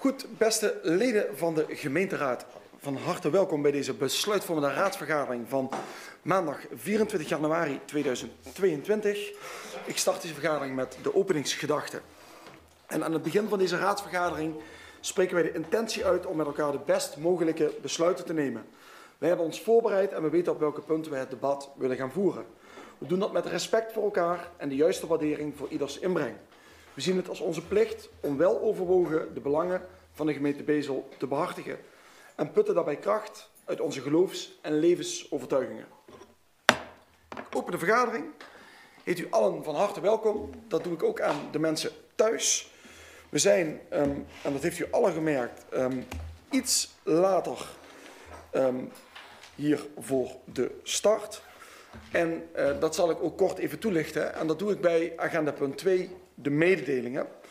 Goed, beste leden van de gemeenteraad, van harte welkom bij deze besluitvormende raadsvergadering van maandag 24 januari 2022. Ik start deze vergadering met de openingsgedachte. En aan het begin van deze raadsvergadering spreken wij de intentie uit om met elkaar de best mogelijke besluiten te nemen. Wij hebben ons voorbereid en we weten op welke punten we het debat willen gaan voeren. We doen dat met respect voor elkaar en de juiste waardering voor ieders inbreng. We zien het als onze plicht om wel overwogen de belangen van de gemeente Bezel te behartigen en putten daarbij kracht uit onze geloofs- en levensovertuigingen. Ik open de vergadering. Heet u allen van harte welkom. Dat doe ik ook aan de mensen thuis. We zijn, en dat heeft u allen gemerkt, iets later hier voor de start. En dat zal ik ook kort even toelichten. En dat doe ik bij agenda punt 2, de mededelingen.